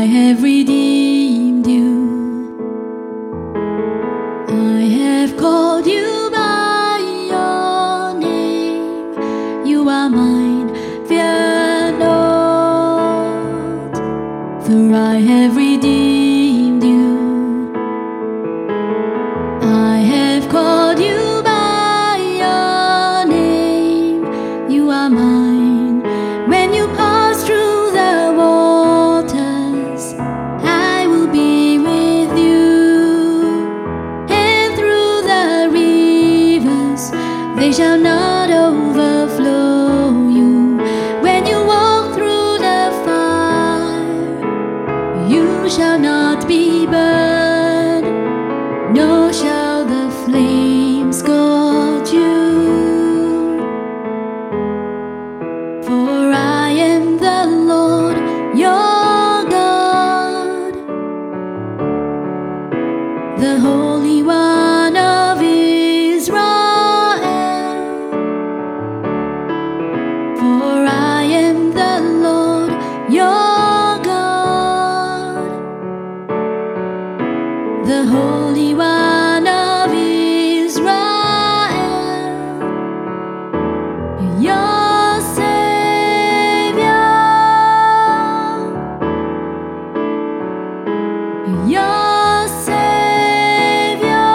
have redeemed you. I have called you by your name. You are mine, fear not, for I have redeemed you. I have called you by your name. You are mine. When you pass through the waters, I will be with you. And through the rivers, they shall not overflow you. When you walk through the fire, you shall not be burned, nor shall the flames scorch you. For I am the Lord your God, the Holy One of Israel. For I am the Lord your God, the Holy One of Israel, your Savior, your Savior.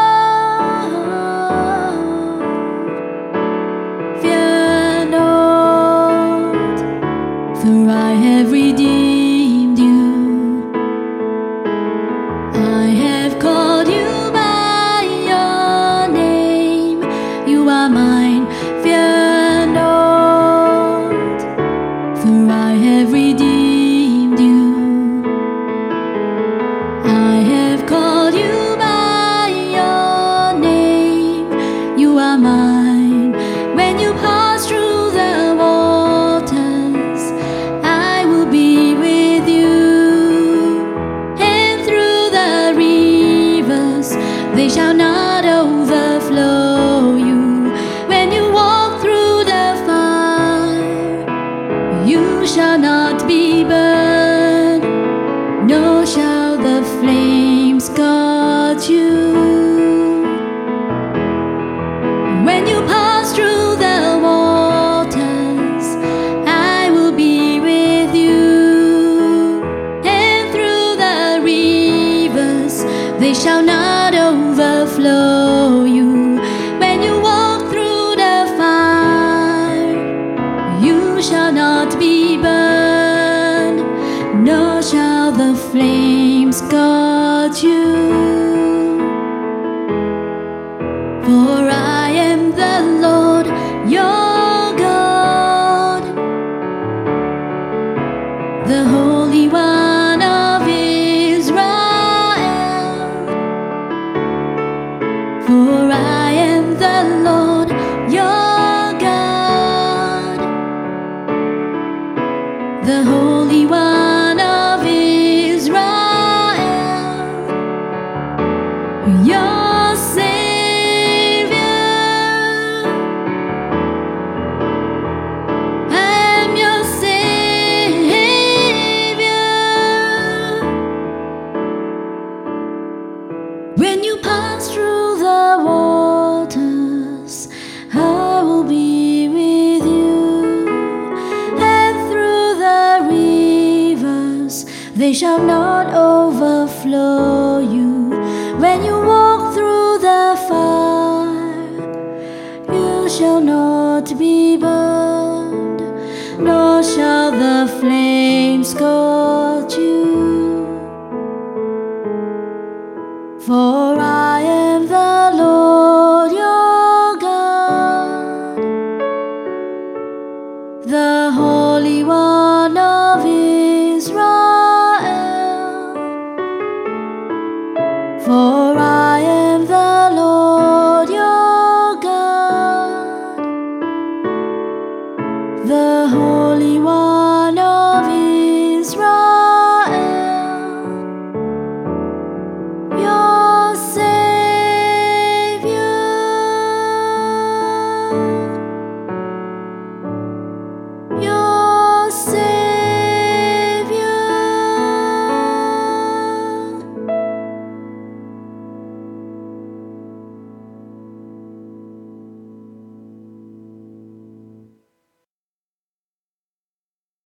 Fear not, for I have redeemed you. I have called you by your name. You are mine, fear not, for I have redeemed you. I have called you by your name. You are mine. When you pass through the waters, I will be with you. And through the rivers, they shall not overflow you. When you walk through the fire, you shall not be burned, nor shall the flames scorch you. When you pass through the waters, I will be with you. And through the rivers, they shall not overflow you. When you walk through the fire, you shall not be burned, nor shall the flames scorch you. For I am the Lord your God, the Holy One of Israel. For I am the Lord your God, the Holy One of Israel, your Savior. I am your Savior. When you pass through the waters, I will be with you. And through the rivers, they shall not overflow you. When you walk through the fire, you shall not be burned, nor shall the flames scorch